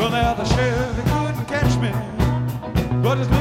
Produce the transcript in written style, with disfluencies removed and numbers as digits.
Well, now the sheriff he couldn't catch me, but his